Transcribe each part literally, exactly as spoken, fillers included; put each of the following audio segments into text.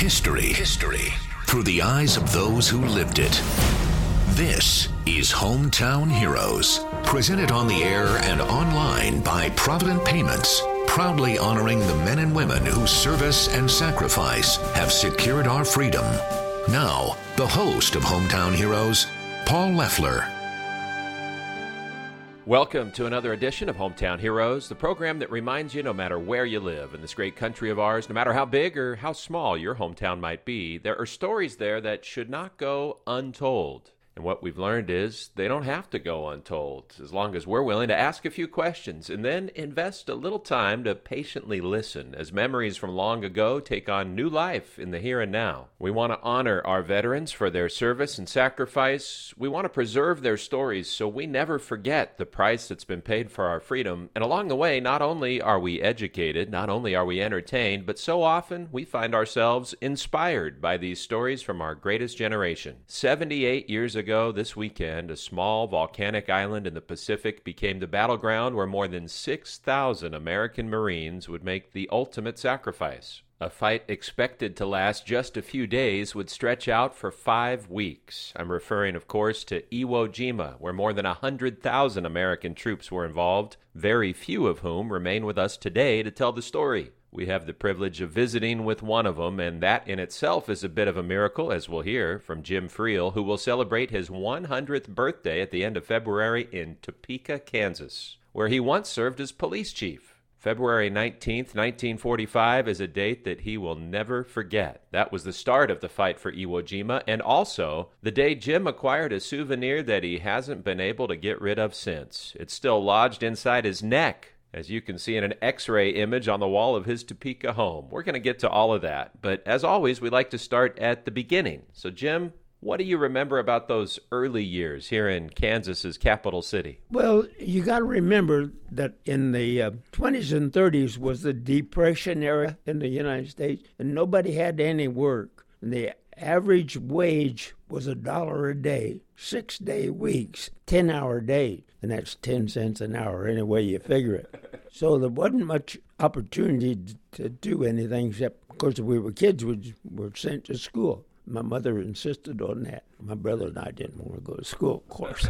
History. History. Through the eyes of those who lived it. This is Hometown Heroes. Presented on the air and online by Provident Payments. Proudly honoring the men and women whose service and sacrifice have secured our freedom. Now, the host of Hometown Heroes, Paul Leffler. Welcome to another edition of Hometown Heroes, the program that reminds you no matter where you live in this great country of ours, no matter how big or how small your hometown might be, there are stories there that should not go untold. And what we've learned is they don't have to go untold, as long as we're willing to ask a few questions and then invest a little time to patiently listen as memories from long ago take on new life in the here and now. We want to honor our veterans for their service and sacrifice. We want to preserve their stories so we never forget the price that's been paid for our freedom. And along the way, not only are we educated, not only are we entertained, but so often we find ourselves inspired by these stories from our greatest generation. seventy-eight years ago, Ago this weekend, a small volcanic island in the Pacific became the battleground where more than six thousand American Marines would make the ultimate sacrifice. A fight expected to last just a few days would stretch out for five weeks. I'm referring, of course, to Iwo Jima, where more than one hundred thousand American troops were involved, very few of whom remain with us today to tell the story. We have the privilege of visiting with one of them, and that in itself is a bit of a miracle, as we'll hear from Jim Friel, who will celebrate his one hundredth birthday at the end of February in Topeka, Kansas, where he once served as police chief. February nineteenth, nineteen forty-five is a date that he will never forget. That was the start of the fight for Iwo Jima, and also the day Jim acquired a souvenir that he hasn't been able to get rid of since. It's still lodged inside his neck, as you can see in an X-ray image on the wall of his Topeka home. We're going to get to all of that, but as always, we like to start at the beginning. So Jim, what do you remember about those early years here in Kansas's capital city? Well, you got to remember that in the uh, twenties and thirties was the Depression era in the United States, and nobody had any work. And the average wage was a dollar a day, six-day weeks, ten-hour days, and that's ten cents an hour any way you figure it. So there wasn't much opportunity to do anything except, of course, we were kids, we were sent to school. My mother insisted on that. My brother and I didn't want to go to school, of course.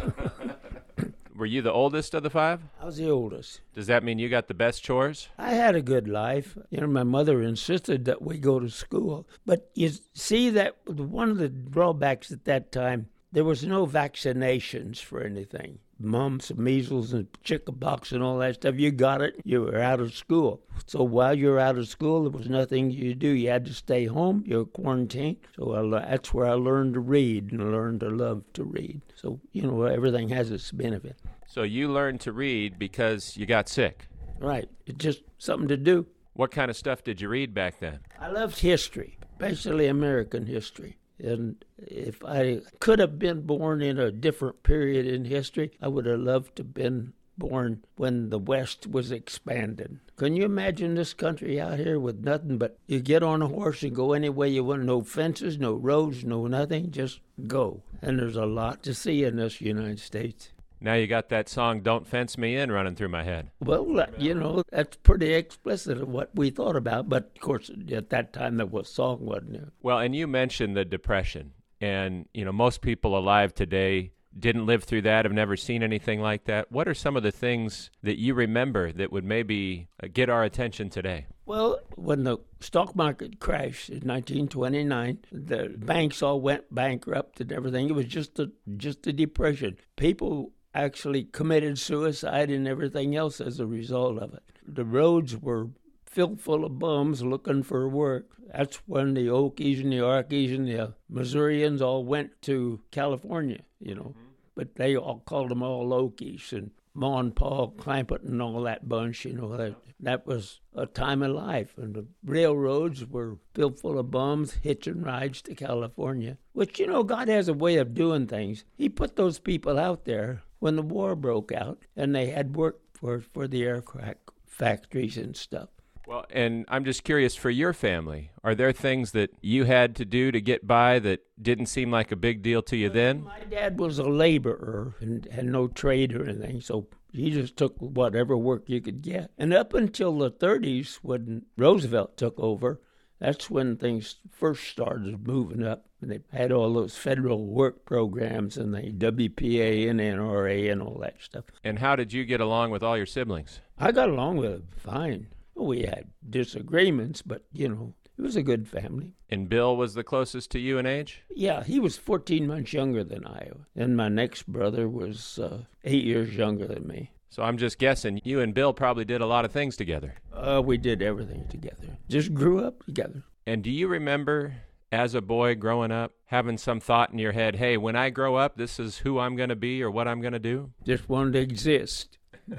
Were you the oldest of the five? I was the oldest. Does that mean you got the best chores? I had a good life. You know, my mother insisted that we go to school. But you see that one of the drawbacks at that time, there was no vaccinations for anything. Mumps, measles, and chickenpox and all that stuff. You got it, you were out of school. So while you were out of school, there was nothing you could do. You had to stay home. You were quarantined. So I, that's where I learned to read and learned to love to read. So, you know, everything has its benefit. So you learned to read because you got sick? Right. It's just something to do. What kind of stuff did you read back then? I loved history, especially American history. And if I could have been born in a different period in history, I would have loved to have been born when the West was expanded. Can you imagine this country out here with nothing but you get on a horse and go any way you want, no fences, no roads, no nothing, just go. And there's a lot to see in this United States. Now you got that song, Don't Fence Me In, running through my head. Well, you know, that's pretty explicit of what we thought about. But, of course, at that time, there was a song, wasn't there? Well, and you mentioned the Depression. And, you know, most people alive today didn't live through that, have never seen anything like that. What are some of the things that you remember that would maybe get our attention today? Well, when the stock market crashed in nineteen twenty-nine, the banks all went bankrupt and everything. It was just a, just a depression. People actually committed suicide and everything else as a result of it. The roads were filled full of bums looking for work. That's when the Okies and the Arkies and the Missourians all went to California, you know. Mm-hmm. But they all called them all Okies, and Ma and Paul Clampett and all that bunch, you know. That, that was a time of life. And the railroads were filled full of bums hitching rides to California, which, you know, God has a way of doing things. He put those people out there when the war broke out, and they had work for, for the aircraft factories and stuff. Well, and I'm just curious, for your family, are there things that you had to do to get by that didn't seem like a big deal to you then? My dad was a laborer and had no trade or anything, so he just took whatever work you could get. And up until the thirties, when Roosevelt took over, That's when things first started moving up. They had all those federal work programs and the W P A and N R A and all that stuff. And how did you get along with all your siblings? I got along with them fine. We had disagreements, but, you know, it was a good family. And Bill was the closest to you in age? Yeah, he was fourteen months younger than I. And my next brother was uh, eight years younger than me. So I'm just guessing, you and Bill probably did a lot of things together. Uh, we did everything together. Just grew up together. And do you remember, as a boy growing up, having some thought in your head, hey, when I grow up, this is who I'm going to be or what I'm going to do? Just wanted to exist.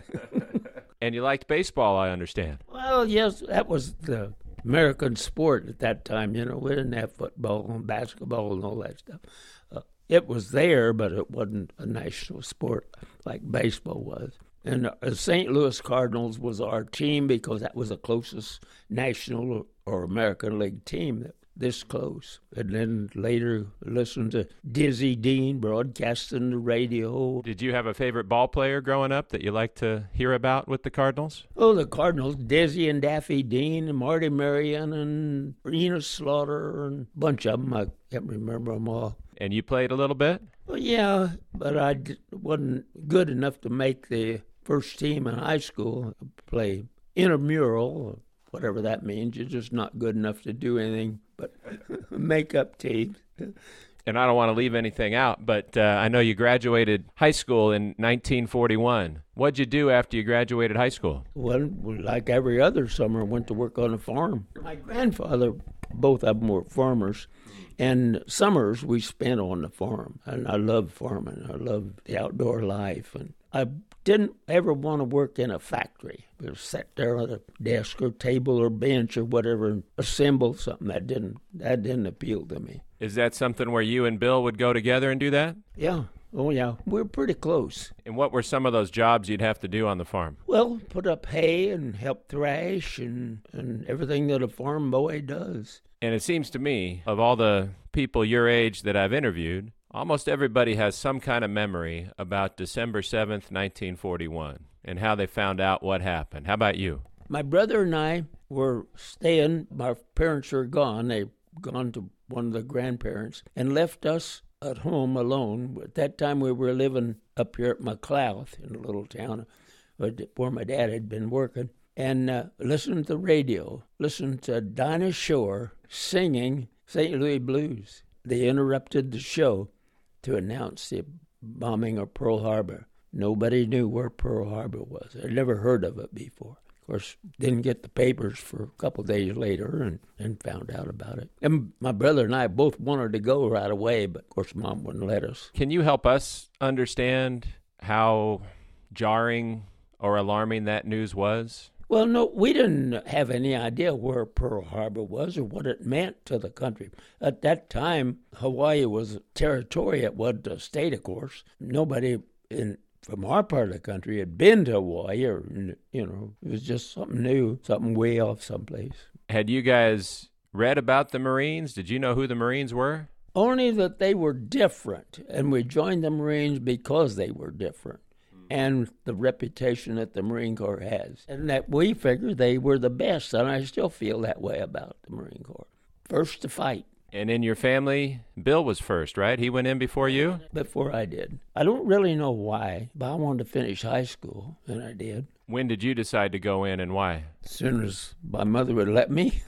And you liked baseball, I understand. Well, yes, that was the American sport at that time. You know, we didn't have football and basketball and all that stuff. Uh, it was there, but it wasn't a national sport like baseball was. And the Saint Louis Cardinals was our team because that was the closest national or American League team that this close. And then later listened to Dizzy Dean broadcasting the radio. Did you have a favorite ball player growing up that you liked to hear about with the Cardinals? Oh, the Cardinals, Dizzy and Daffy Dean and Marty Marion and Enos Slaughter and a bunch of them. I can't remember them all. And you played a little bit? Well, yeah, but I d- wasn't good enough to make the first team in high school. I play intramural, whatever that means. You're just not good enough to do anything but make up teams. And I don't want to leave anything out, but uh, I know you graduated high school in nineteen forty-one. What'd you do after you graduated high school? Well, like every other summer, I went to work on a farm. My grandfather, both of them were farmers, and summers we spent on the farm. And I loved farming. I loved the outdoor life. And I didn't ever want to work in a factory. We sat there at a desk or table or bench or whatever and assemble something. That didn't that didn't appeal to me. Is that something where you and Bill would go together and do that? Yeah. Oh, yeah. We're pretty close. And what were some of those jobs you'd have to do on the farm? Well, put up hay and help thrash and, and everything that a farm boy does. And it seems to me, of all the people your age that I've interviewed, almost everybody has some kind of memory about December seventh, nineteen forty-one, and how they found out what happened. How about you? My brother and I were staying. My parents were gone. They'd gone to one of the grandparents and left us at home alone. At that time, we were living up here at McLeod in a little town where my dad had been working, and uh, listened to the radio, listened to Dinah Shore singing Saint Louis Blues. They interrupted the show to announce the bombing of Pearl Harbor. Nobody knew where Pearl Harbor was. I'd never heard of it before. Of course, didn't get the papers for a couple of days later and, and found out about it. And my brother and I both wanted to go right away, but of course Mom wouldn't let us. Can you help us understand how jarring or alarming that news was? Well, no, we didn't have any idea where Pearl Harbor was or what it meant to the country. At that time, Hawaii was a territory. It wasn't a state, of course. Nobody in from our part of the country had been to Hawaii, or, you know, it was just something new, something way off someplace. Had you guys read about the Marines? Did you know who the Marines were? Only that they were different, and we joined the Marines because they were different, and the reputation that the Marine Corps has, and that we figured they were the best, and I still feel that way about the Marine Corps. First to fight. And in your family, Bill was first, right? He went in before you? Before I did. I don't really know why, but I wanted to finish high school, and I did. When did you decide to go in and why? As soon as my mother would let me.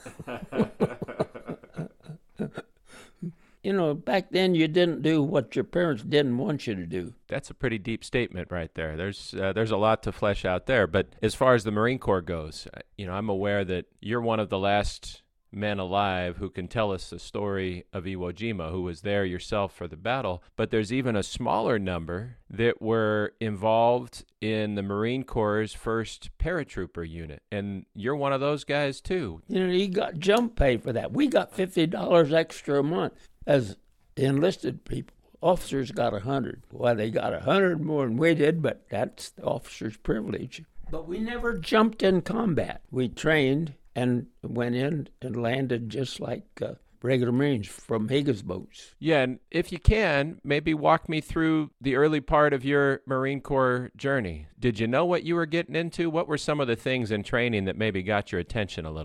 You know, back then you didn't do what your parents didn't want you to do. That's a pretty deep statement right there. There's uh, there's a lot to flesh out there. But as far as the Marine Corps goes, you know, I'm aware that you're one of the last men alive who can tell us the story of Iwo Jima, who was there yourself for the battle. But there's even a smaller number that were involved in the Marine Corps' first paratrooper unit. And you're one of those guys, too. You know, you got jump pay for that. We got fifty dollars extra a month as enlisted people. Officers got one hundred. Well, they got one hundred more than we did, but that's the officer's privilege. But we never jumped in combat. We trained and went in and landed just like uh, regular Marines from Higgins boats. Yeah, and if you can, maybe walk me through the early part of your Marine Corps journey. Did you know what you were getting into? What were some of the things in training that maybe got your attention a little?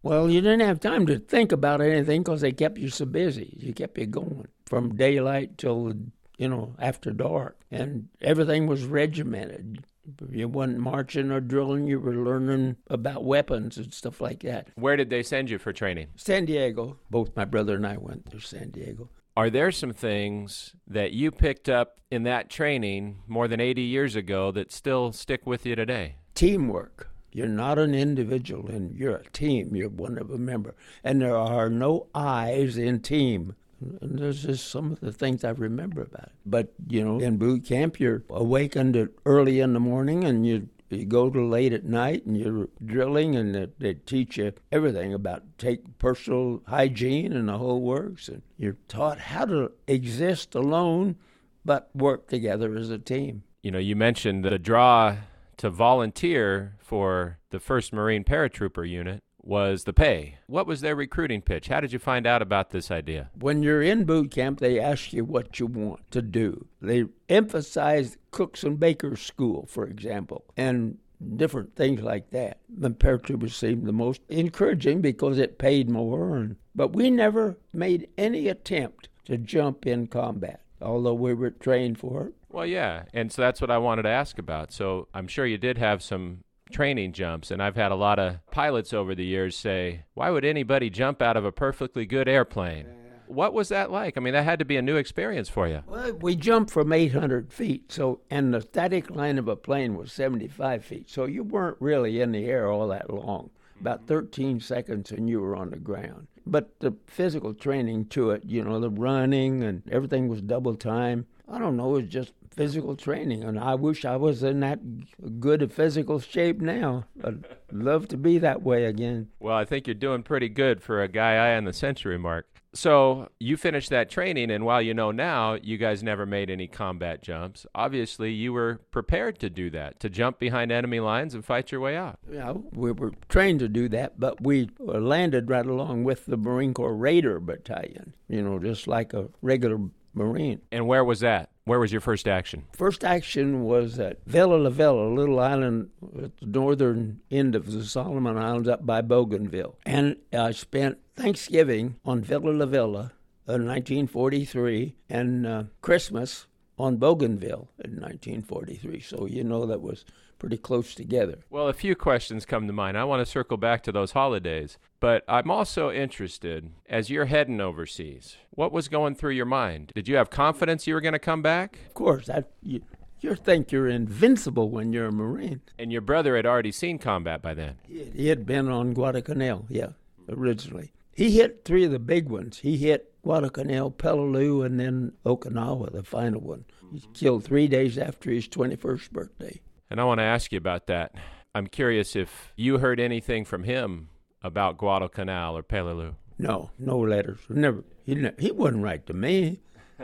Well, you didn't have time to think about anything because they kept you so busy. You kept you going from daylight till, you know, after dark. And everything was regimented. You wasn't marching or drilling. You were learning about weapons and stuff like that. Where did they send you for training? San Diego. Both my brother and I went to San Diego. Are there some things that you picked up in that training more than eighty years ago that still stick with you today? Teamwork. You're not an individual, and you're a team. You're one of a member. And there are no I's in team. And there's just some of the things I remember about it. But, you know, in boot camp, you're awakened at early in the morning, and you you go to late at night, and you're drilling, and they, they teach you everything about take personal hygiene and the whole works. And you're taught how to exist alone, but work together as a team. You know, you mentioned the draw to volunteer for the first Marine Paratrooper Unit was the pay. What was their recruiting pitch? How did you find out about this idea? When you're in boot camp, they ask you what you want to do. They emphasize cooks and bakers school, for example, and different things like that. The paratroopers seemed the most encouraging because it paid more. And, but we never made any attempt to jump in combat, although we were trained for it. Well, yeah, and so that's what I wanted to ask about. So I'm sure you did have some training jumps, and I've had a lot of pilots over the years say, why would anybody jump out of a perfectly good airplane? Yeah. What was that like? I mean, that had to be a new experience for you. Well, we jumped from eight hundred feet, so and the static line of a plane was seventy-five feet, so you weren't really in the air all that long. About thirteen seconds and you were on the ground. But the physical training to it, you know, the running and everything was double time. I don't know, it was just physical training, and I wish I was in that good a physical shape now. I'd love to be that way again. Well, I think you're doing pretty good for a guy eye on the century mark. So you finished that training, and while you know now, you guys never made any combat jumps. Obviously, you were prepared to do that, to jump behind enemy lines and fight your way out. Yeah, we were trained to do that, but we landed right along with the Marine Corps Raider Battalion, you know, just like a regular Marine. And where was that? Where was your first action? First action was at Villa La Villa, a little island at the northern end of the Solomon Islands up by Bougainville. And I spent Thanksgiving on Villa La Villa in nineteen forty-three and uh, Christmas on Bougainville in nineteen forty-three. So, you know, that was pretty close together. Well, a few questions come to mind. I want to circle back to those holidays, but I'm also interested, as you're heading overseas, what was going through your mind? Did you have confidence you were going to come back? Of course. That, you, you think you're invincible when you're a Marine. And your brother had already seen combat by then. He, he had been on Guadalcanal, yeah, originally. He hit three of the big ones. He hit Guadalcanal, Peleliu, and then Okinawa, the final one. He was killed three days after his twenty-first birthday. And I want to ask you about that. I'm curious if you heard anything from him about Guadalcanal or Peleliu. No, no letters. Never. He never, he wouldn't write to me.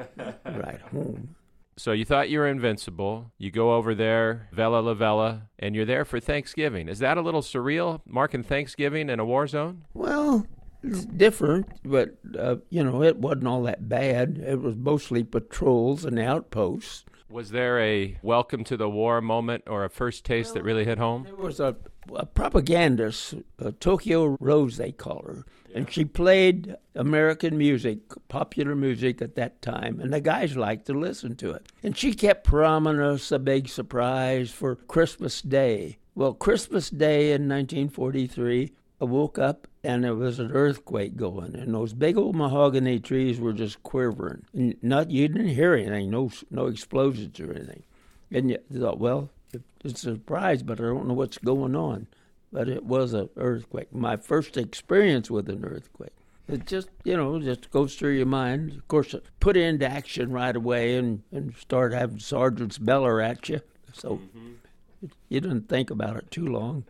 Write home. So you thought you were invincible. You go over there, Villa La Villa, and you're there for Thanksgiving. Is that a little surreal, marking Thanksgiving in a war zone? Well, it's different, but, uh, you know, it wasn't all that bad. It was mostly patrols and outposts. Was there a welcome to the war moment or a first taste well, that really hit home? There was a, a propagandist, uh, Tokyo Rose they call her, yeah. And she played American music, popular music at that time, and the guys liked to listen to it. And she kept promising us a big surprise for Christmas Day. Well, Christmas Day in nineteen forty-three, I woke up and there was an earthquake going, and those big old mahogany trees were just quivering. And not you didn't hear anything, no no explosions or anything. And you thought, well, it's a surprise, but I don't know what's going on. But it was an earthquake. My first experience with an earthquake. It just, you know, just goes through your mind. Of course, put it into action right away and, and start having sergeants beller at you. So mm-hmm. you didn't think about it too long.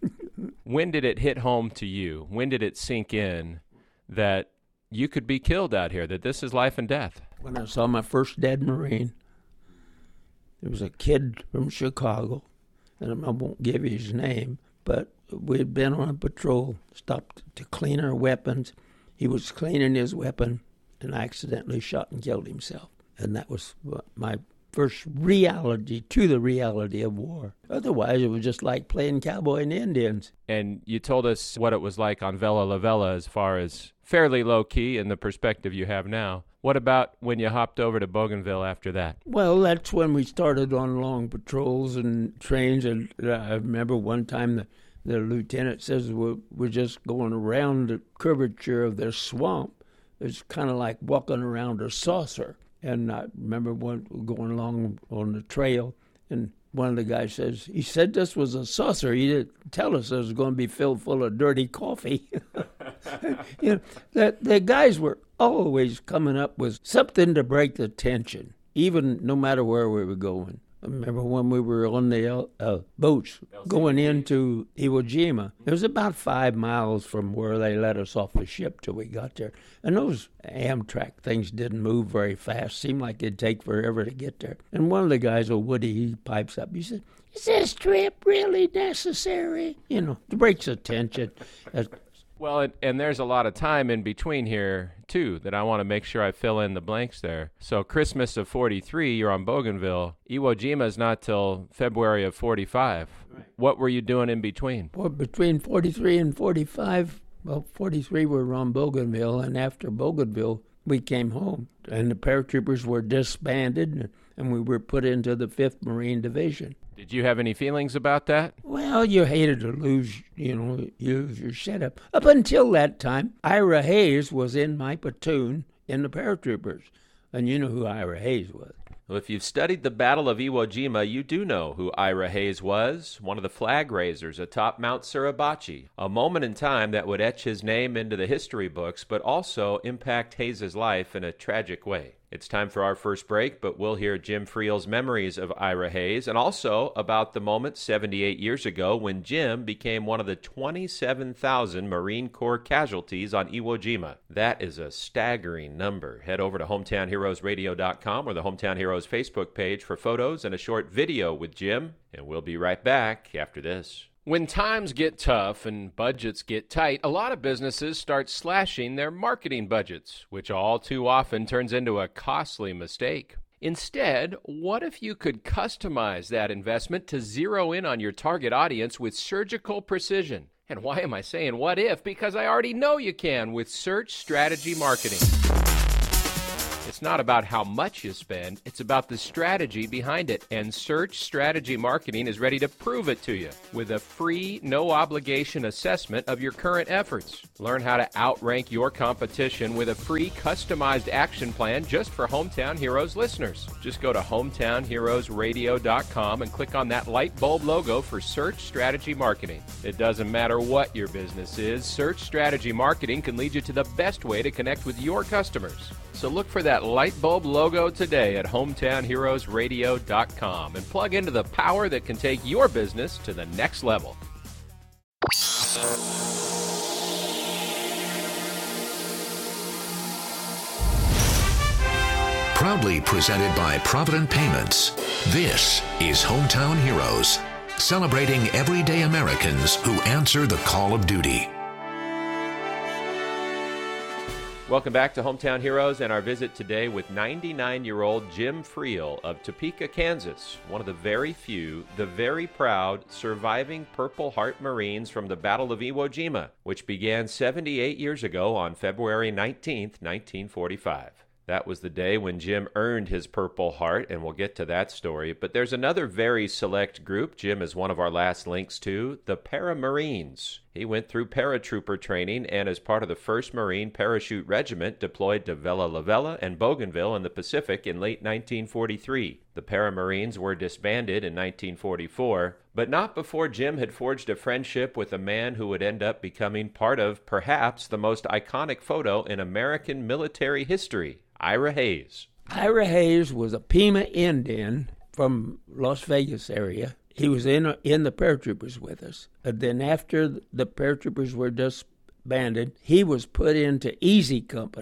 When did it hit home to you? When did it sink in that you could be killed out here, that this is life and death? When I saw my first dead Marine, there was a kid from Chicago, and I won't give you his name, but we had been on a patrol, stopped to clean our weapons. He was cleaning his weapon and accidentally shot and killed himself. And that was my first reality to the reality of war. Otherwise, it was just like playing cowboy and Indians. And you told us what it was like on Vella La Vella as far as fairly low-key in the perspective you have now. What about when you hopped over to Bougainville after that? Well, that's when we started on long patrols and trains. And I remember one time the, the lieutenant says we're, we're just going around the curvature of this swamp. It's kind of like walking around a saucer. And I remember one, going along on the trail, and one of the guys says, he said this was a saucer. He didn't tell us it was going to be filled full of dirty coffee. You know, the, the guys were always coming up with something to break the tension, even no matter where we were going. I remember when we were on the uh, boats going into Iwo Jima. It was about five miles from where they let us off the ship till we got there. And those Amtrak things didn't move very fast. Seemed like it'd take forever to get there. And one of the guys, old Woody, he pipes up. He said, "Is this trip really necessary?" You know, it breaks the tension. Uh, Well, and, and there's a lot of time in between here, too, that I want to make sure I fill in the blanks there. So Christmas of forty-three, you're on Bougainville. Iwo Jima's not till February of forty-five. Right. What were you doing in between? Well, between forty-three and forty-five, well, forty-three we were on Bougainville, and after Bougainville, we came home. And the paratroopers were disbanded, and we were put into the fifth Marine Division. Did you have any feelings about that? Well, you hated to lose, you know, lose your setup. Up until that time, Ira Hayes was in my platoon in the paratroopers. And you know who Ira Hayes was. Well, if you've studied the Battle of Iwo Jima, you do know who Ira Hayes was, one of the flag raisers atop Mount Suribachi, a moment in time that would etch his name into the history books, but also impact Hayes' life in a tragic way. It's time for our first break, but we'll hear Jim Friel's memories of Ira Hayes and also about the moment seventy-eight years ago when Jim became one of the twenty-seven thousand Marine Corps casualties on Iwo Jima. That is a staggering number. Head over to hometown heroes radio dot com or the Hometown Heroes Facebook page for photos and a short video with Jim, and we'll be right back after this. When times get tough and budgets get tight, a lot of businesses start slashing their marketing budgets, which all too often turns into a costly mistake. Instead, what if you could customize that investment to zero in on your target audience with surgical precision? And why am I saying what if? Because I already know you can with Search Strategy Marketing. It's not about how much you spend, it's about the strategy behind it. And Search Strategy Marketing is ready to prove it to you with a free, no-obligation assessment of your current efforts. Learn how to outrank your competition with a free, customized action plan just for Hometown Heroes listeners. Just go to hometown heroes radio dot com and click on that light bulb logo for Search Strategy Marketing. It doesn't matter what your business is, Search Strategy Marketing can lead you to the best way to connect with your customers. So look for that light bulb logo today at hometown heroes radio dot com and plug into the power that can take your business to the next level. Proudly presented by Provident Payments, this is Hometown Heroes, celebrating everyday Americans who answer the call of duty. Welcome back to Hometown Heroes and our visit today with ninety-nine-year-old Jim Friel of Topeka, Kansas, one of the very few, the very proud, surviving Purple Heart Marines from the Battle of Iwo Jima, which began seventy-eight years ago on February nineteenth, nineteen forty-five. That was the day when Jim earned his Purple Heart, and we'll get to that story. But there's another very select group Jim is one of our last links to, the Paramarines. He went through paratrooper training and as part of the first Marine Parachute Regiment deployed to Vella La Vella and Bougainville in the Pacific in late nineteen forty-three. The Paramarines were disbanded in nineteen forty-four, but not before Jim had forged a friendship with a man who would end up becoming part of perhaps the most iconic photo in American military history, Ira Hayes. Ira Hayes was a Pima Indian from Las Vegas area. He was in in the paratroopers with us. And then after the paratroopers were disbanded, he was put into Easy Company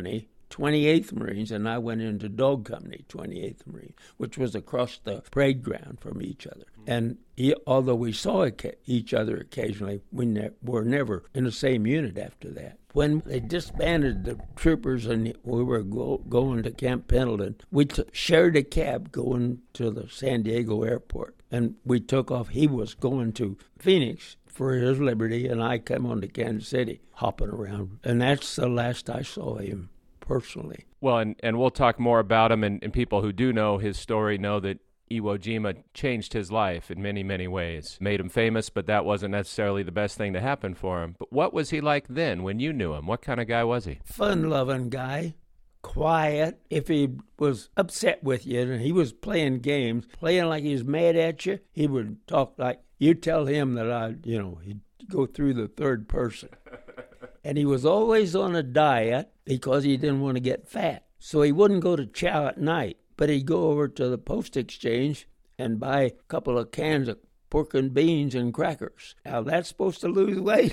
twenty-eighth Marines, and I went into Dog Company, twenty-eighth Marine, which was across the parade ground from each other. And he, although we saw each other occasionally, we ne- were never in the same unit after that. When they disbanded the troopers and we were go- going to Camp Pendleton, we t- shared a cab going to the San Diego airport. And we took off. He was going to Phoenix for his liberty, and I came on to Kansas City, hopping around. And that's the last I saw him personally. Well, and, and we'll talk more about him, and, and people who do know his story know that Iwo Jima changed his life in many, many ways. Made him famous, but that wasn't necessarily the best thing to happen for him. But what was he like then when you knew him? What kind of guy was he? Fun-loving guy. Quiet. If he was upset with you and he was playing games, playing like he was mad at you, he would talk like, you tell him that I, you know, he'd go through the third person. And he was always on a diet because he didn't want to get fat. So he wouldn't go to chow at night, but he'd go over to the post exchange and buy a couple of cans of pork and beans and crackers. Now, that's supposed to lose weight?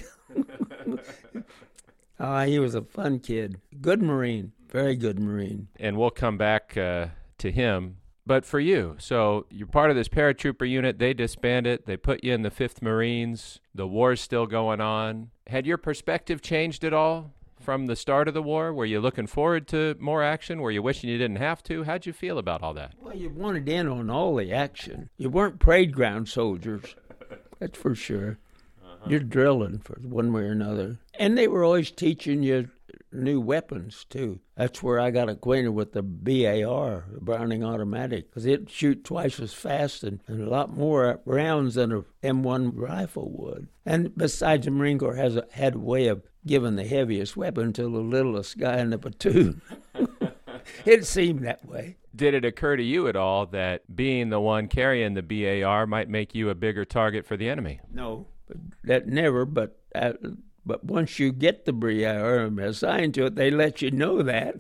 Oh, he was a fun kid. Good Marine. Very good Marine. And we'll come back uh, to him. But for you, so you're part of this paratrooper unit. They disbanded. They put you in the fifth Marines. The war's still going on. Had your perspective changed at all from the start of the war? Were you looking forward to more action? Were you wishing you didn't have to? How'd you feel about all that? Well, you wanted in on all the action. You weren't parade ground soldiers. That's for sure. Uh-huh. You're drilling for one way or another. And they were always teaching you new weapons, too. That's where I got acquainted with the B A R, the Browning Automatic, because it'd shoot twice as fast and, and a lot more rounds than a M one rifle would. And besides, the Marine Corps has a, had a way of giving the heaviest weapon to the littlest guy in the platoon. It seemed that way. Did it occur to you at all that being the one carrying the B A R might make you a bigger target for the enemy? No, that never, but... I, But once you get the B A R assigned to it, they let you know that.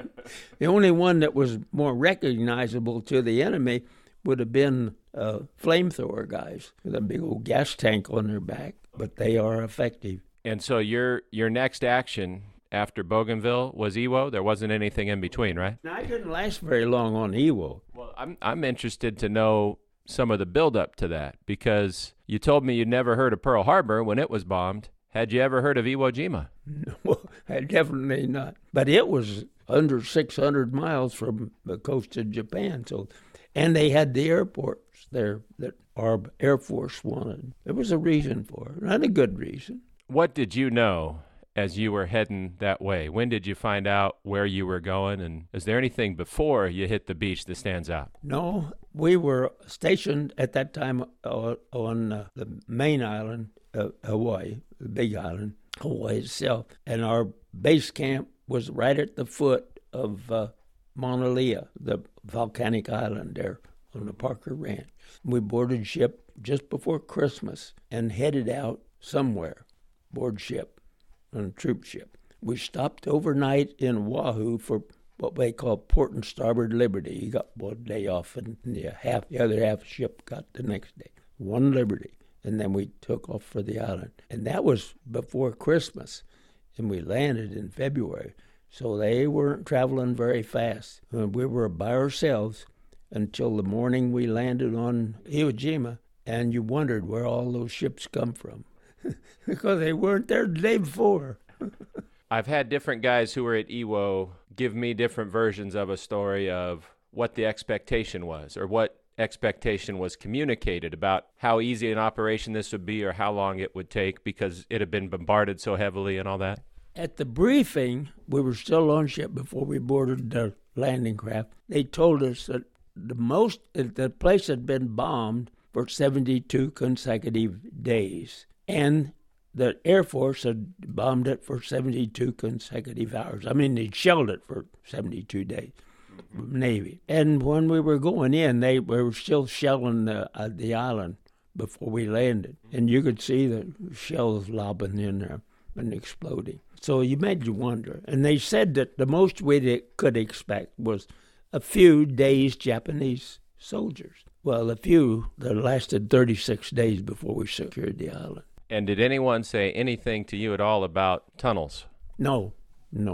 The only one that was more recognizable to the enemy would have been uh, flamethrower guys with a big old gas tank on their back, but they are effective. And so your your next action after Bougainville was Iwo? There wasn't anything in between, right? No, I didn't last very long on Iwo. Well, I'm I'm interested to know some of the build-up to that, because you told me you'd never heard of Pearl Harbor when it was bombed. Had you ever heard of Iwo Jima? No, definitely not. But it was under six hundred miles from the coast of Japan. So, and they had the airports there that our Air Force wanted. There was a reason for it, not a good reason. What did you know as you were heading that way? When did you find out where you were going? And is there anything before you hit the beach that stands out? No, we were stationed at that time uh, on uh, the main island, uh, Hawaii, the big island, Hawaii itself. And our base camp was right at the foot of uh, Mauna Lea, the volcanic island there on the Parker Ranch. We boarded ship just before Christmas and headed out somewhere, board ship. On a troop ship. We stopped overnight in Oahu for what they call port and starboard liberty. You got one day off, and the half the other half ship got the next day. One liberty, and then we took off for the island. And that was before Christmas, and we landed in February. So they weren't traveling very fast. And we were by ourselves until the morning we landed on Iwo Jima, and you wondered where all those ships come from. Because they weren't there the day before. I've had different guys who were at Iwo give me different versions of a story of what the expectation was, or what expectation was communicated about how easy an operation this would be or how long it would take because it had been bombarded so heavily and all that. At the briefing, we were still on ship before we boarded the landing craft. They told us that the most the place had been bombed for seventy-two consecutive days. And the Air Force had bombed it for seventy-two consecutive hours. I mean, they'd shelled it for seventy-two days, mm-hmm. Navy. And when we were going in, they were still shelling the, uh, the island before we landed. And you could see the shells lobbing in there and exploding. So you made you wonder. And they said that the most we could expect was a few days Japanese soldiers. Well, a few that lasted thirty-six days before we secured the island. And did anyone say anything to you at all about tunnels? No, no.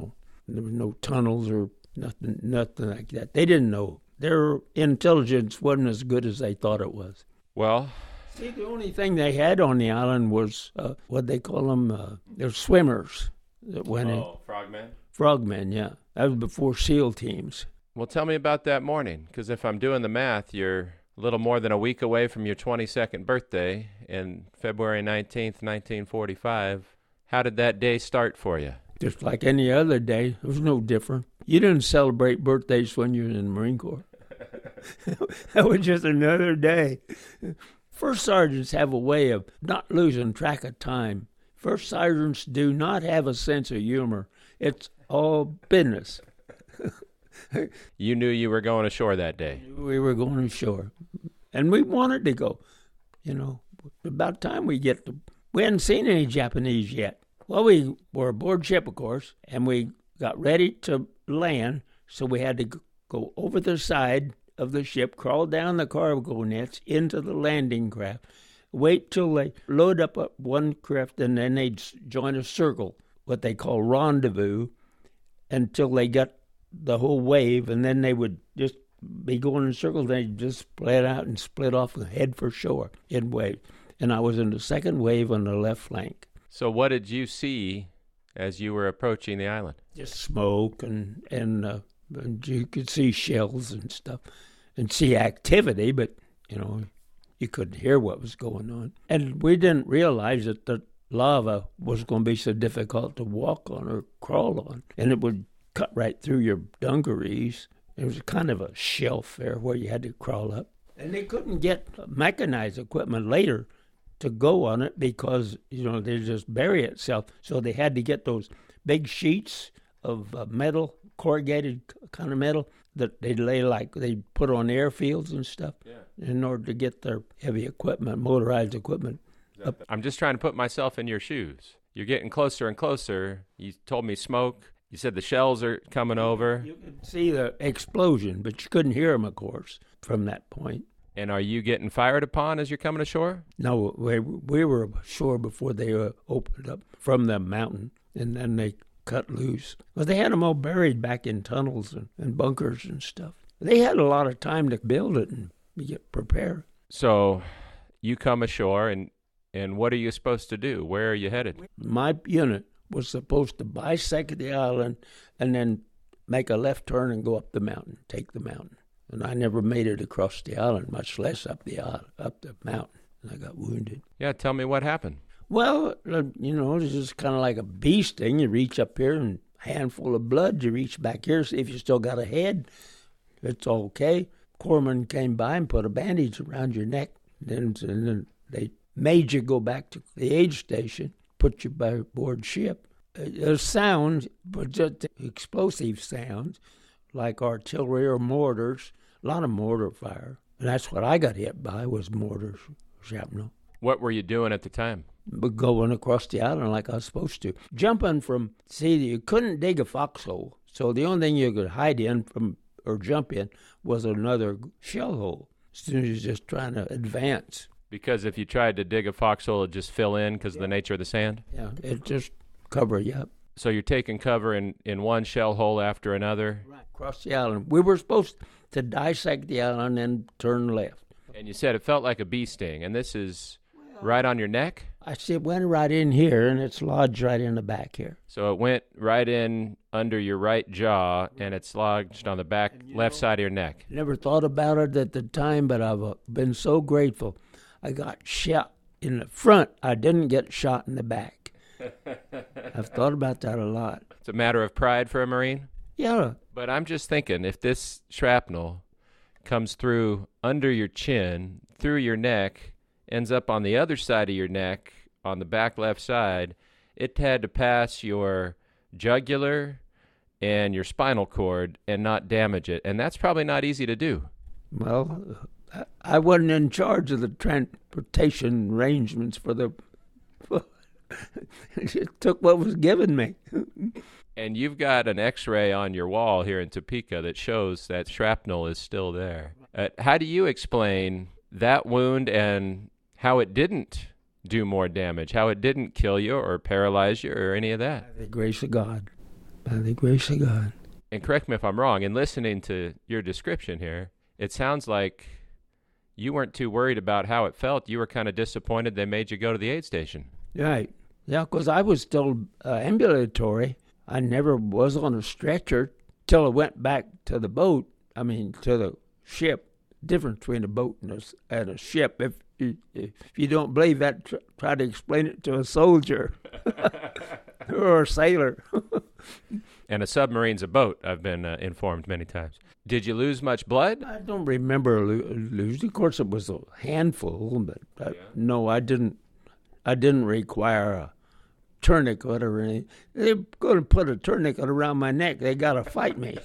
There was no tunnels or nothing, nothing like that. They didn't know. Their intelligence wasn't as good as they thought it was. Well, see, the only thing they had on the island was uh, what they call them. Uh, they're swimmers that went in. oh, frogmen? Frogmen, yeah. That was before SEAL teams. Well, tell me about that morning, because if I'm doing the math, you're a little more than a week away from your twenty-second birthday in February nineteenth, nineteen forty-five. How did that day start for you? Just like any other day. It was no different. You didn't celebrate birthdays when you were in the Marine Corps. That was just another day. First sergeants have a way of not losing track of time. First sergeants do not have a sense of humor. It's all business. You knew you were going ashore that day. We were going ashore. And we wanted to go. You know, about time we get to... We hadn't seen any Japanese yet. Well, we were aboard ship, of course, and we got ready to land, so we had to go over the side of the ship, crawl down the cargo nets into the landing craft, wait till they load up one craft, and then they'd join a circle, what they call rendezvous, until they got the whole wave, and then they would just be going in circles. They'd just split out and split off and head for shore in wave. And I was in the second wave on the left flank. So what did you see as you were approaching the island? Just smoke, and, and, uh, and you could see shells and stuff and see activity, but, you know, you couldn't hear what was going on. And we didn't realize that the lava was going to be so difficult to walk on or crawl on, and it would cut right through your dungarees. There was kind of a shelf there where you had to crawl up. And they couldn't get mechanized equipment later to go on it because, you know, they just bury itself. So they had to get those big sheets of uh, metal, corrugated kind of metal, that they'd lay like they'd put on airfields and stuff yeah. in order to get their heavy equipment, motorized equipment. Up. I'm just trying to put myself in your shoes. You're getting closer and closer. You told me smoke. You said the shells are coming over. You could see the explosion, but you couldn't hear them, of course, from that point. And are you getting fired upon as you're coming ashore? No, we, we were ashore before they uh, opened up from the mountain, and then they cut loose. But they had them all buried back in tunnels and, and bunkers and stuff. They had a lot of time to build it and get prepared. So you come ashore, and, and what are you supposed to do? Where are you headed? My unit was supposed to bisect the island and then make a left turn and go up the mountain, take the mountain. And I never made it across the island, much less up the island, up the mountain. And I got wounded. Yeah, tell me what happened. Well, uh, you know, it's just kind of like a bee sting. You reach up here and a handful of blood. You reach back here, see if you still got a head. It's okay. Corpsman came by and put a bandage around your neck. Then, and then they made you go back to the aid station, put you by board ship. There's sounds, but just explosive sounds, like artillery or mortars, a lot of mortar fire. And that's what I got hit by, was mortars, shrapnel. What were you doing at the time? But going across the island like I was supposed to. Jumping from, see, you couldn't dig a foxhole, so the only thing you could hide in from or jump in was another shell hole, as soon as you're just trying to advance. Because if you tried to dig a foxhole, it'd just fill in because yeah. of the nature of the sand? Yeah, it just cover you up. So you're taking cover in, in one shell hole after another? Right, across the island. We were supposed to dissect the island and turn left. And you said it felt like a bee sting, and this is well, right on your neck? I said, it went right in here, and it's lodged right in the back here. So it went right in under your right jaw, and it's lodged on the back left know, side of your neck. Never thought about it at the time, but I've uh, been so grateful. I got shot in the front. I didn't get shot in the back. I've thought about that a lot. It's a matter of pride for a Marine? Yeah. But I'm just thinking, if this shrapnel comes through under your chin, through your neck, ends up on the other side of your neck, on the back left side, it had to pass your jugular and your spinal cord and not damage it. And that's probably not easy to do. Well, I wasn't in charge of the transportation arrangements for the... It took what was given me. And you've got an x-ray on your wall here in Topeka that shows that shrapnel is still there. Uh, how do you explain that wound and how it didn't do more damage, how it didn't kill you or paralyze you or any of that? By the grace of God. By the grace of God. And correct me if I'm wrong, in listening to your description here, it sounds like you weren't too worried about how it felt. You were kind of disappointed they made you go to the aid station. Right. Yeah, because I was still uh, ambulatory. I never was on a stretcher till I went back to the boat, I mean, to the ship. Difference between a boat and a, and a ship. If you, if you don't believe that, tr- try to explain it to a soldier or a sailor. And a submarine's a boat, I've been uh, informed many times. Did you lose much blood? I don't remember lo- losing. Of course, it was a handful, but I, yeah. no, I didn't. I didn't require a tourniquet or anything. They're going to put a tourniquet around my neck. They got to fight me.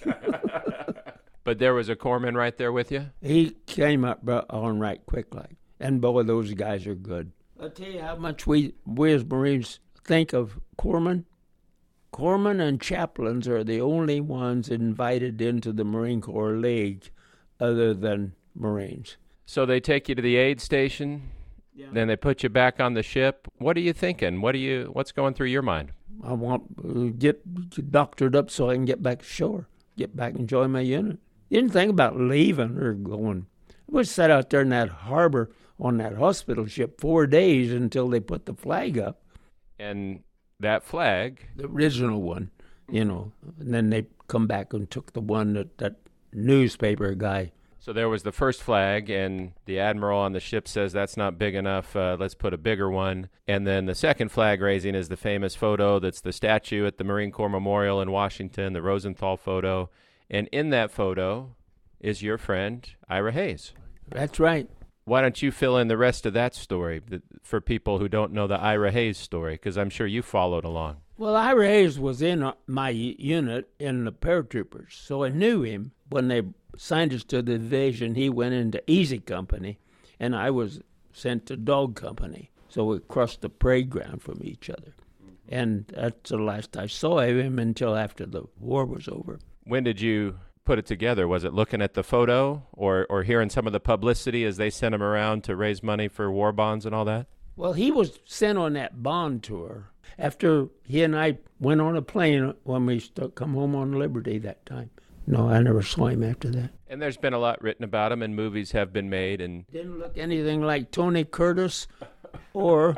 But there was a corpsman right there with you? He came up on right quick like. And both of those guys are good. I'll tell you how much we, we as Marines think of corpsmen. Corpsmen and chaplains are the only ones invited into the Marine Corps League other than Marines. So they take you to the aid station, yeah. Then they put you back on the ship. What are you thinking? What are you? What's going through your mind? I want to get, get doctored up so I can get back ashore, get back and join my unit. Didn't think about leaving or going. I was sat out there in that harbor on that hospital ship four days until they put the flag up. And that flag? The original one, you know. And then they come back and took the one that that newspaper guy. So there was the first flag, and the admiral on the ship says that's not big enough, uh, let's put a bigger one. And then the second flag raising is the famous photo that's the statue at the Marine Corps Memorial in Washington, the Rosenthal photo. And in that photo is your friend, Ira Hayes. That's right. Why don't you fill in the rest of that story for people who don't know the Ira Hayes story, because I'm sure you followed along. Well, Ira Hayes was in my unit in the paratroopers, so I knew him. When they signed us to the division, he went into Easy Company, and I was sent to Dog Company. So we crossed the parade ground from each other. And that's the last I saw of him until after the war was over. When did you put it together? Was it looking at the photo or, or hearing some of the publicity as they sent him around to raise money for war bonds and all that? Well, he was sent on that bond tour after he and I went on a plane when we st- come home on Liberty that time. No, I never saw him after that. And there's been a lot written about him, and movies have been made. And didn't look anything like Tony Curtis or...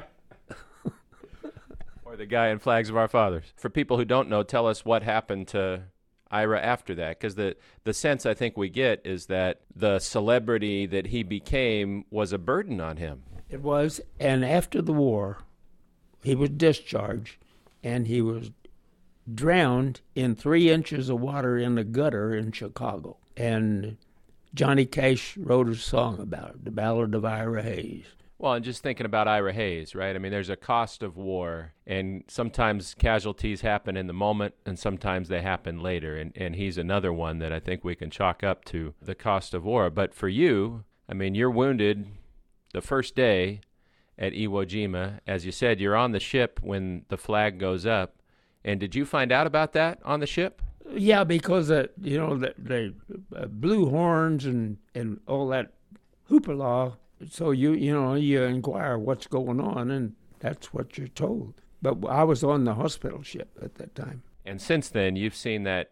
or the guy in Flags of Our Fathers. For people who don't know, tell us what happened to Ira after that, because the, the sense I think we get is that the celebrity that he became was a burden on him. It was, and after the war, he was discharged, and he was drowned in three inches of water in the gutter in Chicago. And Johnny Cash wrote a song about it, The Ballad of Ira Hayes. Well, and just thinking about Ira Hayes, right? I mean, there's a cost of war, and sometimes casualties happen in the moment, and sometimes they happen later. And, and he's another one that I think we can chalk up to the cost of war. But for you, I mean, you're wounded the first day at Iwo Jima. As you said, you're on the ship when the flag goes up. And did you find out about that on the ship? Yeah, because, uh, you know, the, the uh, blue horns and, and all that hoopla. So, you you know, you inquire what's going on, and that's what you're told. But I was on the hospital ship at that time. And since then, you've seen that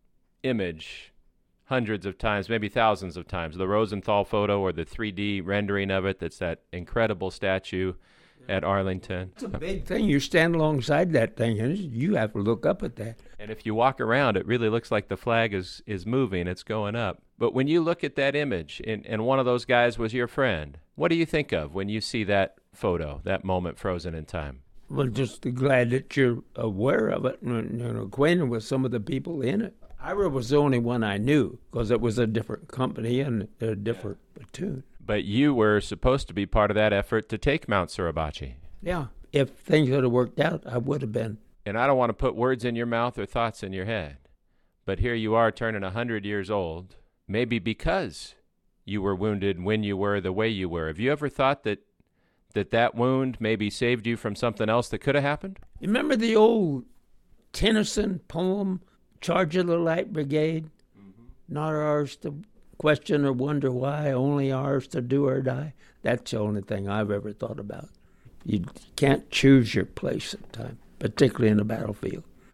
image hundreds of times, maybe thousands of times, the Rosenthal photo or the three D rendering of it. That's that incredible statue at Arlington. It's a big thing. You stand alongside that thing, and you have to look up at that. And if you walk around, it really looks like the flag is, is moving. It's going up. But when you look at that image, and, and one of those guys was your friend, what do you think of when you see that photo, that moment frozen in time? Well, just glad that you're aware of it and, and acquainted with some of the people in it. Ira was the only one I knew because it was a different company and a different platoon. But you were supposed to be part of that effort to take Mount Suribachi. Yeah. If things would have worked out, I would have been. And I don't want to put words in your mouth or thoughts in your head, but here you are turning one hundred years old, maybe because you were wounded when you were the way you were. Have you ever thought that that, that wound maybe saved you from something else that could have happened? You remember the old Tennyson poem, Charge of the Light Brigade? Mm-hmm. Not ours to question or wonder why, only ours to do or die. That's the only thing I've ever thought about. You can't choose your place at time, particularly in the battlefield.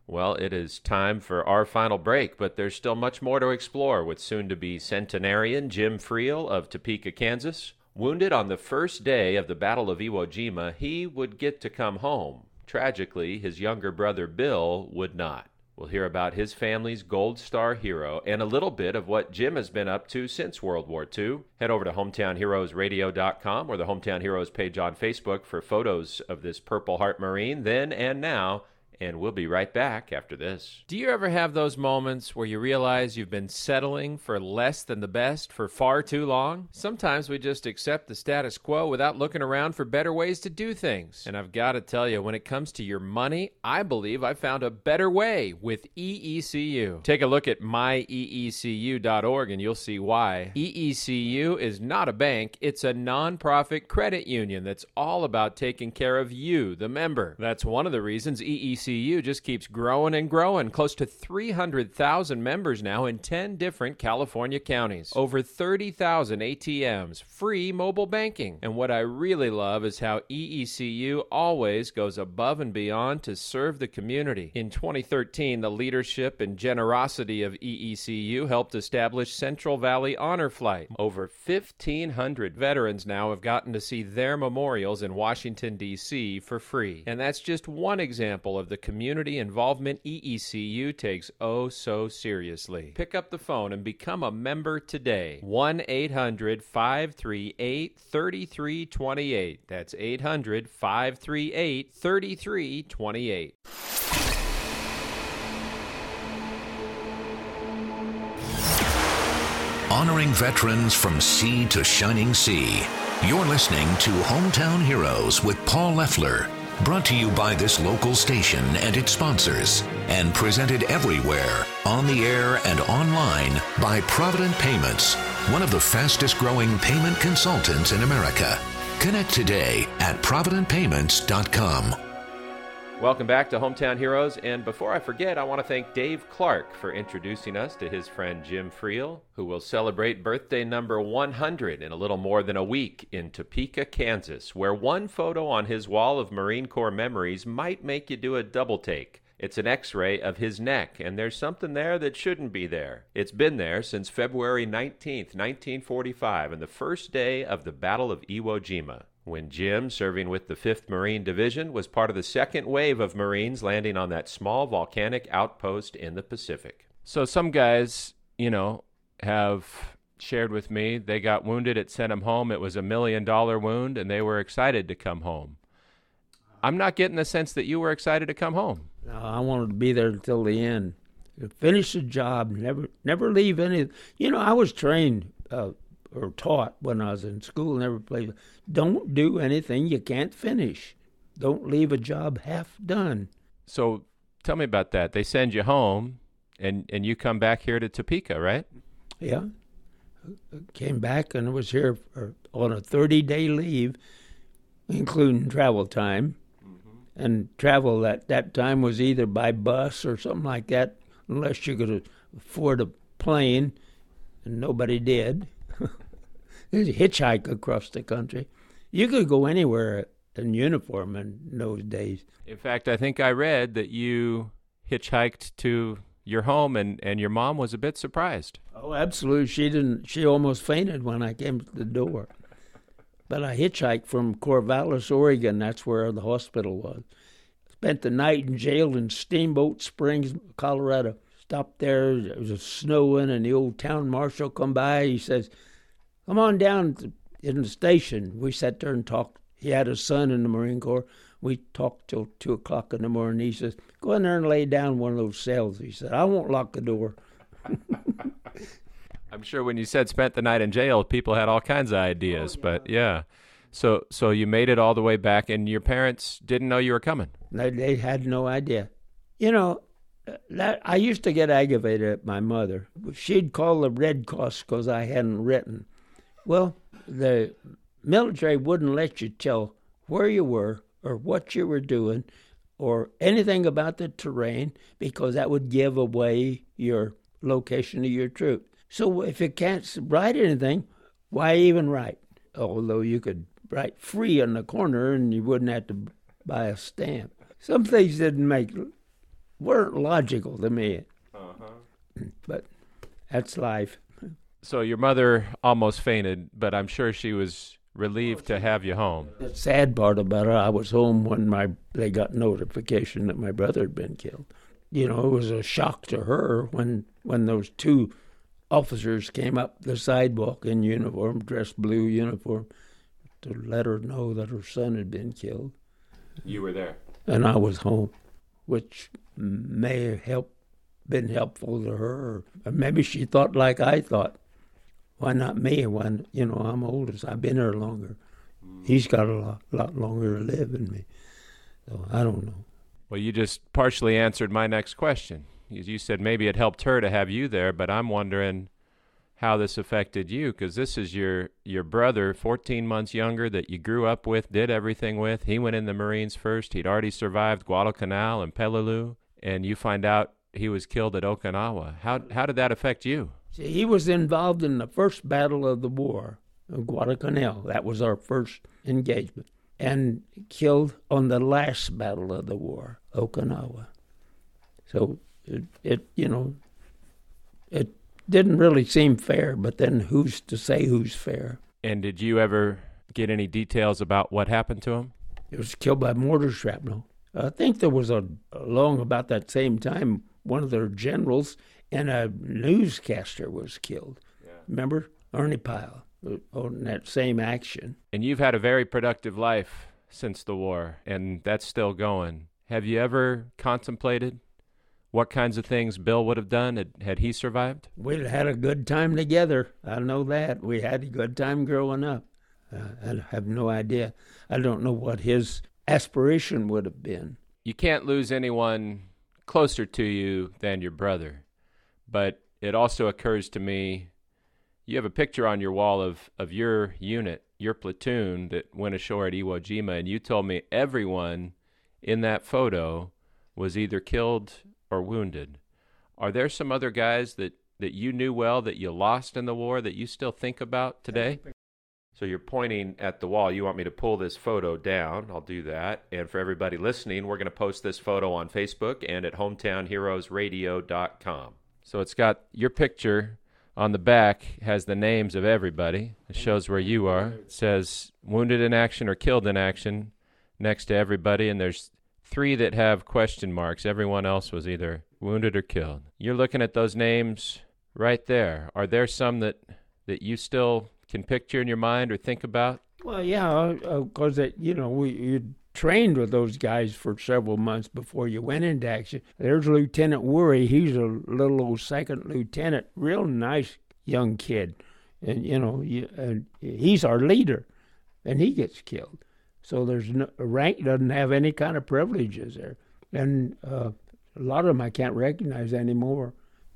Well, it is time for our final break, but there's still much more to explore with soon-to-be centenarian Jim Friel of Topeka, Kansas. Wounded on the first day of the Battle of Iwo Jima, he would get to come home. Tragically, his younger brother Bill would not. We'll hear about his family's Gold Star hero and a little bit of what Jim has been up to since World War Two. Head over to hometown heroes radio dot com or the Hometown Heroes page on Facebook for photos of this Purple Heart Marine then and now. And we'll be right back after this. Do you ever have those moments where you realize you've been settling for less than the best for far too long? Sometimes we just accept the status quo without looking around for better ways to do things. And I've got to tell you, when it comes to your money, I believe I found a better way with E E C U. Take a look at my e e c u dot org and you'll see why. E E C U is not a bank, it's a nonprofit credit union that's all about taking care of you, the member. That's one of the reasons E E C U just keeps growing and growing. Close to three hundred thousand members now in ten different California counties. Over thirty thousand A T Ms, free mobile banking. And what I really love is how E E C U always goes above and beyond to serve the community. In twenty thirteen, the leadership and generosity of E E C U helped establish Central Valley Honor Flight. Over fifteen hundred veterans now have gotten to see their memorials in Washington, D C for free. And that's just one example of the community involvement E E C U takes oh so seriously. Pick up the phone and become a member today. one eight hundred five three eight three three two eight. That's eight hundred five three eight three three two eight. Honoring veterans from sea to shining sea. You're listening to Hometown Heroes with Paul Leffler. Brought to you by this local station and its sponsors, and presented everywhere, on the air and online, by Provident Payments, one of the fastest growing payment consultants in America. Connect today at provident payments dot com. Welcome back to Hometown Heroes, and before I forget, I want to thank Dave Clark for introducing us to his friend Jim Friel, who will celebrate birthday number one hundred in a little more than a week in Topeka, Kansas, where one photo on his wall of Marine Corps memories might make you do a double take. It's an x-ray of his neck, and there's something there that shouldn't be there. It's been there since February nineteenth, nineteen forty-five, and the first day of the Battle of Iwo Jima, when Jim, serving with the fifth Marine Division, was part of the second wave of Marines landing on that small volcanic outpost in the Pacific. So some guys, you know, have shared with me they got wounded, it sent them home, it was a million-dollar wound, and they were excited to come home. I'm not getting the sense that you were excited to come home. No, I wanted to be there until the end. Finish the job, never never leave any. You know, I was trained uh, or taught when I was in school, never played. Don't do anything you can't finish. Don't leave a job half done. So tell me about that. They send you home, and, and you come back here to Topeka, right? Yeah. I came back and was here for, on a thirty-day leave, including travel time. Mm-hmm. And travel at that time was either by bus or something like that, unless you could afford a plane, and nobody did. There's a hitchhike across the country. You could go anywhere in uniform in those days. In fact, I think I read that you hitchhiked to your home, and, and your mom was a bit surprised. Oh, absolutely. She didn't. She almost fainted when I came to the door. But I hitchhiked from Corvallis, Oregon. That's where the hospital was. Spent the night in jail in Steamboat Springs, Colorado. Stopped there. It was snowing, and the old town marshal come by. He says, "Come on down to, in the station." We sat there and talked. He had a son in the Marine Corps. We talked till two o'clock in the morning. He says, "Go in there and lay down in one of those cells." He said, "I won't lock the door." I'm sure when you said spent the night in jail, people had all kinds of ideas. Oh, yeah. But yeah, so so you made it all the way back, and your parents didn't know you were coming. They, they had no idea. You know, that I used to get aggravated at my mother. She'd call the Red Cross because I hadn't written. Well, the military wouldn't let you tell where you were or what you were doing or anything about the terrain because that would give away your location of your troop. So if you can't write anything, why even write? Although you could write free on the corner and you wouldn't have to buy a stamp. Some things didn't make weren't logical to me. Uh-huh. But that's life. So your mother almost fainted, but I'm sure she was relieved to have you home. The sad part about it, I was home when my they got notification that my brother had been killed. You know, it was a shock to her when when those two officers came up the sidewalk in uniform, dressed blue uniform, to let her know that her son had been killed. You were there. And I was home, which may have helped, been helpful to her. Or maybe she thought like I thought. Why not me? When, you know, I'm older, so I've been here longer. He's got a lot, lot longer to live than me. So I don't know. Well, you just partially answered my next question. You said maybe it helped her to have you there, but I'm wondering how this affected you, because this is your, your brother, fourteen months younger, that you grew up with, did everything with. He went in the Marines first. He'd already survived Guadalcanal and Peleliu, and you find out he was killed at Okinawa. How how did that affect you? See, he was involved in the first battle of the war, Guadalcanal. That was our first engagement. And killed on the last battle of the war, Okinawa. So it, it you know, it didn't really seem fair, but then who's to say who's fair? And did you ever get any details about what happened to him? He was killed by mortar shrapnel. I think there was a, along about that same time, one of their generals and a newscaster was killed. Yeah. Remember? Ernie Pyle, on that same action. And you've had a very productive life since the war, and that's still going. Have you ever contemplated what kinds of things Bill would have done had, had he survived? We'd had a good time together. I know that. We had a good time growing up. Uh, I have no idea. I don't know what his aspiration would have been. You can't lose anyone closer to you than your brother. But it also occurs to me, you have a picture on your wall of, of your unit, your platoon that went ashore at Iwo Jima, and you told me everyone in that photo was either killed or wounded. Are there some other guys that, that you knew well that you lost in the war that you still think about today? So you're pointing at the wall. You want me to pull this photo down. I'll do that. And for everybody listening, we're going to post this photo on Facebook and at hometown heroes radio dot com. So it's got your picture on the back, has the names of everybody. It shows where you are. It says wounded in action or killed in action next to everybody, and there's three that have question marks. Everyone else was either wounded or killed. You're looking at those names right there. Are there some that, that you still can picture in your mind or think about? Well, yeah, because, uh, you know, we you trained with those guys for several months before you went into action. There's Lieutenant Worry. He's a little old second lieutenant, real nice young kid. And, you know, you, uh, he's our leader, and he gets killed. So there's no, rank doesn't have any kind of privileges there. And uh, a lot of them I can't recognize anymore.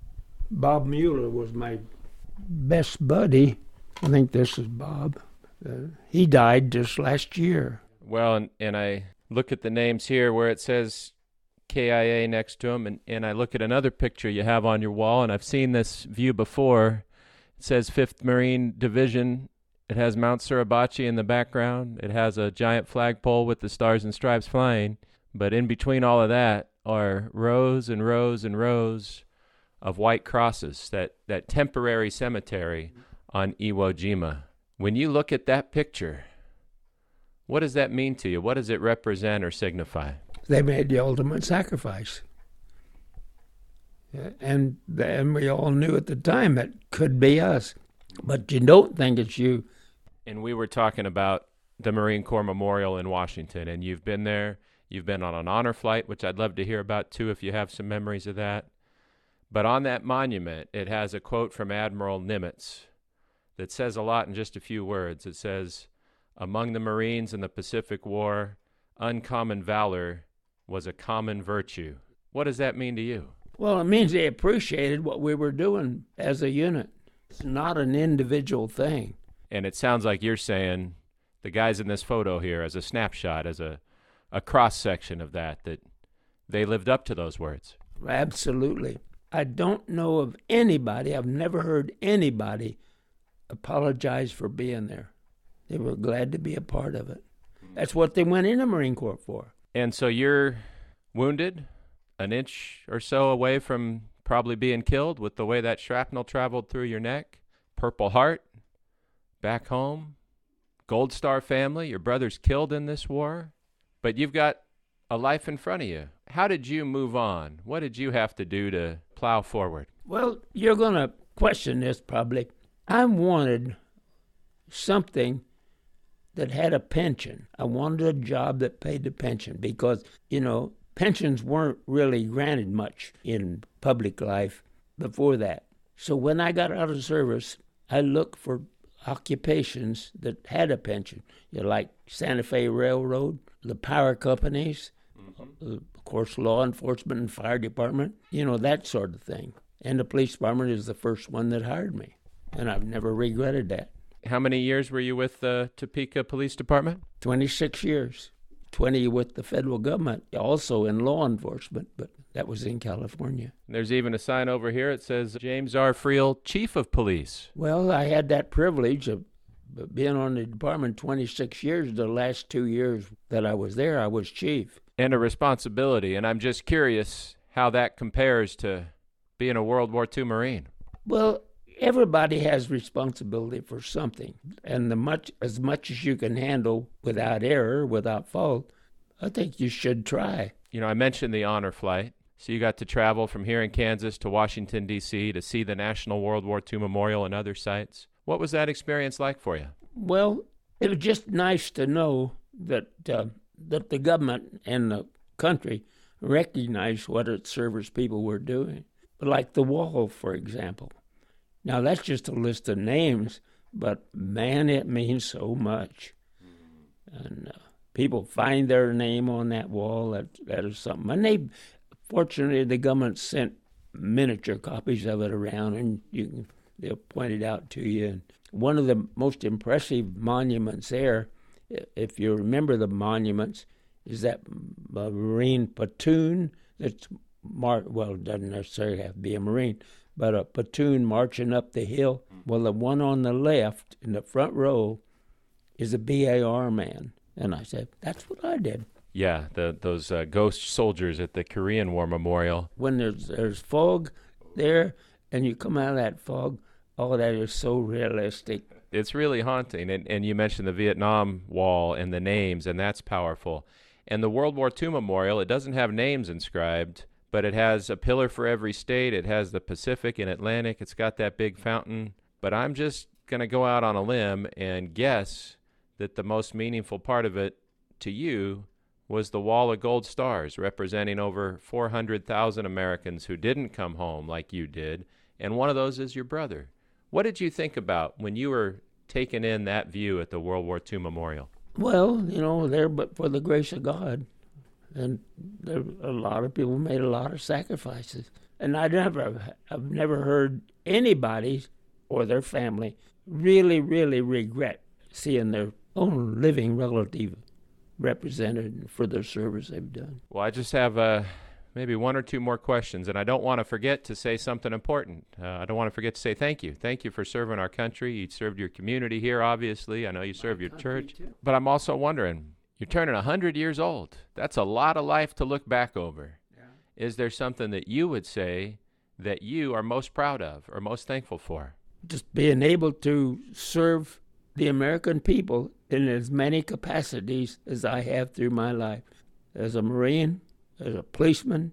Bob Mueller was my best buddy. I think this is Bob. Uh, he died just last year. Well, and, and I look at the names here where it says K I A next to them, and, and I look at another picture you have on your wall, and I've seen this view before. It says fifth Marine Division. It has Mount Suribachi in the background. It has a giant flagpole with the stars and stripes flying. But in between all of that are rows and rows and rows of white crosses, that, that temporary cemetery on Iwo Jima. When you look at that picture, what does that mean to you? What does it represent or signify? They made the ultimate sacrifice. And, and we all knew at the time it could be us. But you don't think it's you. And we were talking about the Marine Corps Memorial in Washington, and you've been there. You've been on an honor flight, which I'd love to hear about, too, if you have some memories of that. But on that monument, it has a quote from Admiral Nimitz that says a lot in just a few words. It says, "Among the Marines in the Pacific War, uncommon valor was a common virtue." What does that mean to you? Well, it means they appreciated what we were doing as a unit. It's not an individual thing. And it sounds like you're saying the guys in this photo here, as a snapshot, as a, a cross-section of that, that they lived up to those words. Absolutely. I don't know of anybody, I've never heard anybody apologize for being there. They were glad to be a part of it. That's what they went in the Marine Corps for. And so you're wounded, an inch or so away from probably being killed with the way that shrapnel traveled through your neck. Purple Heart, back home, Gold Star family, your brother's killed in this war, but you've got a life in front of you. How did you move on? What did you have to do to plow forward? Well, you're going to question this probably. I wanted something that had a pension. I wanted a job that paid the pension because, you know, pensions weren't really granted much in public life before that. So when I got out of service, I looked for occupations that had a pension, you know, like Santa Fe Railroad, the power companies, mm-hmm. of course, law enforcement and fire department, you know, that sort of thing. And the police department is the first one that hired me, and I've never regretted that. How many years were you with the Topeka Police Department? twenty-six years. twenty with the federal government, also in law enforcement, but that was in California. There's even a sign over here. It says James R. Friel, Chief of Police. Well, I had that privilege of being on the department twenty-six years. The last two years that I was there, I was chief. And a responsibility, and I'm just curious how that compares to being a World War Two Marine. Well, everybody has responsibility for something, and the much as much as you can handle without error, without fault, I think you should try. You know, I mentioned the honor flight. So you got to travel from here in Kansas to Washington, D C to see the National World War Two Memorial and other sites. What was that experience like for you? Well, it was just nice to know that uh, that the government and the country recognized what its service people were doing. But like the wall, for example. Now, that's just a list of names, but, man, it means so much. And uh, people find their name on that wall. That, that is something. And they, fortunately, the government sent miniature copies of it around, and you can, they'll point it out to you. And one of the most impressive monuments there, if you remember the monuments, is that Marine platoon that's marked, well, it doesn't necessarily have to be a Marine, but a platoon marching up the hill. Well, the one on the left in the front row is a B A R man. And I said, that's what I did. Yeah, the, those uh, ghost soldiers at the Korean War Memorial. When there's there's fog there, and you come out of that fog, oh, that is so realistic. It's really haunting. And, and you mentioned the Vietnam Wall and the names, and that's powerful. And the World War Two Memorial, it doesn't have names inscribed, but it has a pillar for every state. It has the Pacific and Atlantic. It's got that big fountain. But I'm just going to go out on a limb and guess that the most meaningful part of it to you was the wall of gold stars representing over four hundred thousand Americans who didn't come home like you did, and one of those is your brother. What did you think about when you were taking in that view at the World War Two Memorial? Well, you know, there but for the grace of God. And there, a lot of people made a lot of sacrifices. And I never, I've never heard anybody or their family really, really regret seeing their own living relative represented for their service they've done. Well, I just have uh, maybe one or two more questions, and I don't want to forget to say something important. Uh, I don't want to forget to say thank you. Thank you for serving our country. You served your community here, obviously. I know you served your church. Too. But I'm also wondering, you're turning one hundred years old. That's a lot of life to look back over. Yeah. Is there something that you would say that you are most proud of or most thankful for? Just being able to serve the American people in as many capacities as I have through my life. As a Marine, as a policeman,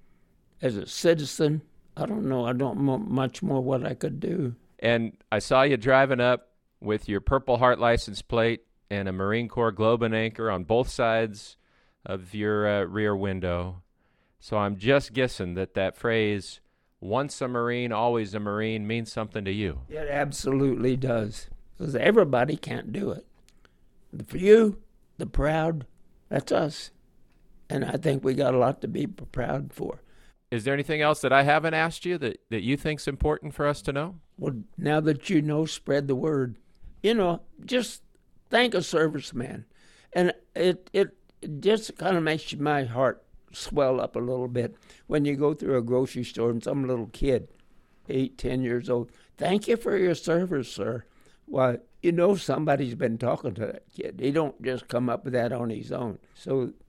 as a citizen. I don't know. I don't know much more what I could do. And I saw you driving up with your Purple Heart license plate and a Marine Corps globe and anchor on both sides of your uh, rear window. So I'm just guessing that that phrase, once a Marine, always a Marine, means something to you. It absolutely does. Because everybody can't do it. For you, the proud, that's us. And I think we got a lot to be proud for. Is there anything else that I haven't asked you that, that you think's important for us to know? Well, now that you know, spread the word. You know, just thank a serviceman. And it, it, it just kind of makes my heart swell up a little bit when you go through a grocery store and some little kid, eight, ten years old, thank you for your service, sir. Well, you know somebody's been talking to that kid. He don't just come up with that on his own. So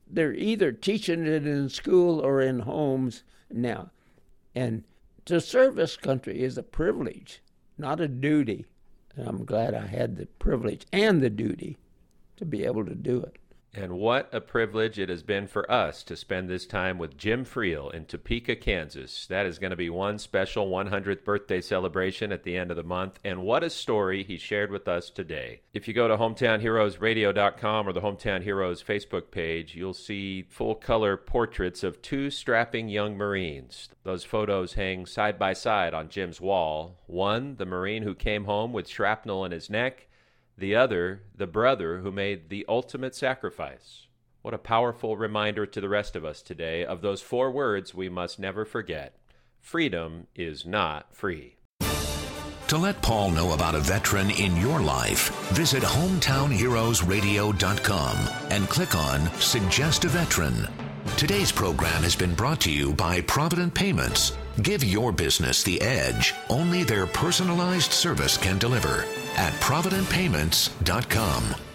they're either teaching it in school or in homes now. And to serve this country is a privilege, not a duty. And I'm glad I had the privilege and the duty to be able to do it. And what a privilege it has been for us to spend this time with Jim Friel in Topeka, Kansas. That is going to be one special one hundredth birthday celebration at the end of the month. And what a story he shared with us today. If you go to hometown heroes radio dot com or the Hometown Heroes Facebook page, you'll see full-color portraits of two strapping young Marines. Those photos hang side by side on Jim's wall. One, the Marine who came home with shrapnel in his neck. The other, the brother who made the ultimate sacrifice. What a powerful reminder to the rest of us today of those four words we must never forget. Freedom is not free. To let Paul know about a veteran in your life, visit hometown heroes radio dot com and click on Suggest a Veteran. Today's program has been brought to you by Provident Payments. Give your business the edge only their personalized service can deliver at provident payments dot com.